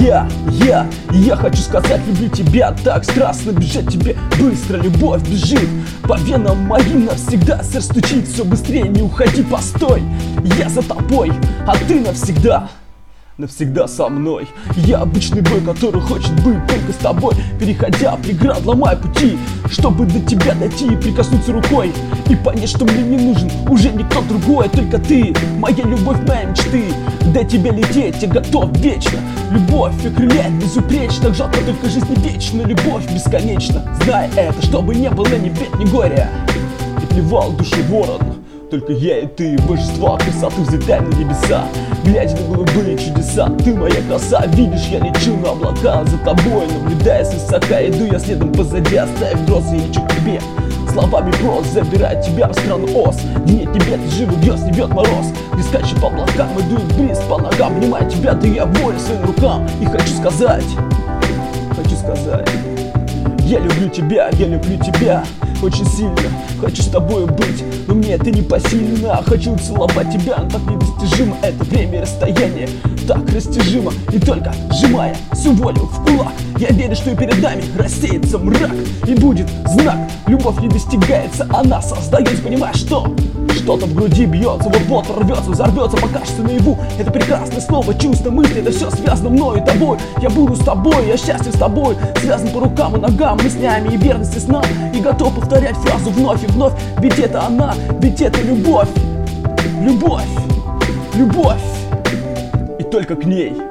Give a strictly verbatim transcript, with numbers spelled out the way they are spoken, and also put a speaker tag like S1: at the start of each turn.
S1: Я, я, я хочу сказать, люблю тебя так страстно, бежать тебе быстро, любовь бежит по венам моим навсегда. Сердце стучит все быстрее, не уходи, постой. Я за тобой, а ты навсегда, навсегда со мной. Я обычный бой, который хочет быть только с тобой, переходя преград, ломая пути, чтобы до тебя дойти и прикоснуться рукой, и понять, что мне не нужен уже никто другой, только ты, моя любовь, моя мечты. До тебя лететь я готов вечно. Любовь окрыляет безупречно, жалко только жизнь не вечна, любовь бесконечна. Знай это, чтобы не было ни бед, ни горя. И плевал душу ворон, только я и ты, божества красоты взлетай на небеса, глядя на голубые чудеса. Ты моя коса, видишь, я лечу на облака, за тобой наблюдая свысока, иду я следом позади, оставив грозы, я лечу к тебе. Словами прост забирать тебя в страну Оз, где нет тебе, ты живы, грез, не бьет мороз, где скачет по облакам, иду бриз по ногам, обнимаю тебя, да я волю своим рукам. И хочу сказать, хочу сказать, я люблю тебя, я люблю тебя очень сильно, хочу с тобой быть, но мне это не посильно. Хочу целовать тебя, но так недостижимо это время и расстояние, так растяжимо. И только сжимая всю волю в кулак, я верю, что и перед нами рассеется мрак, и будет знак. Любовь не достигается, она создается, понимаешь, что что-то в груди бьется, вот-вот рвется, взорвется, пока что наяву. Это прекрасное слово, чувство, мысли, это все связано мною и тобой. Я буду с тобой, я счастлив с тобой, связан по рукам и ногам, мыслями и верности снам, и готов повторять фразу вновь и вновь, ведь это она, ведь это любовь, любовь, любовь, и только к ней.